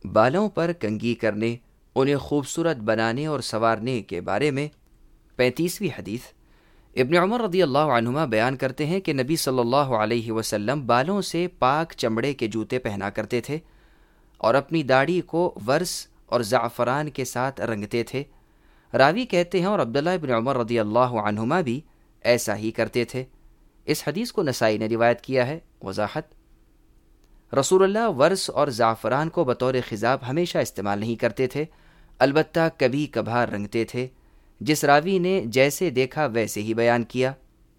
बालों पर कंघी करने, उन्हें खूबसूरत बनाने और संवारने के बारे में। 35वीं हदीस। इब्न उमर रदियल्लाहु अन्हुमा बयान करते हैं कि नबी सल्लल्लाहु अलैहि वसल्लम बालों से पाक चमड़े के जूते पहना करते थे और अपनी दाढ़ी को वर्स और ज़ाफ़रान के साथ रंगते थे। रावी कहते हैं और अब्दुल्लाह इब्न उमर रदियल्लाहु अन्हुमा भी ऐसा ही करते थे। इस हदीस को नसाई ने रिवायत किया है। वज़ाहत। रसूलुल्लाह वर्स और ज़ाफ़रान को बतौर खिजाब हमेशा इस्तेमाल नहीं करते थे, अलबत्ता कभी कभार रंगते थे। जिस रावी ने जैसे देखा वैसे ही बयान किया।